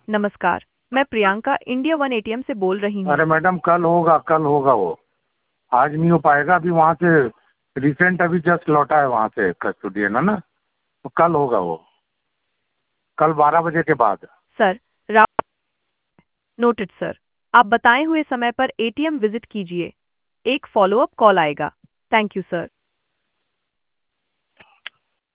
नमस्कार, मैं Priyanka India one ATM से बोल रही हूँ। अरे मैडम कल होगा वो। आज नहीं हो पाएगा, अभी वहाँ से रिसेंट अभी जस्ट लौटा है वहाँ से कस्टोडियन, है ना। तो कल होगा वो, कल 12 बजे के बाद। Sir, noted sir. आप बताए हुए समय पर एटीएम विजिट कीजिए। एक फॉलोअप कॉल आएगा। Thank you sir.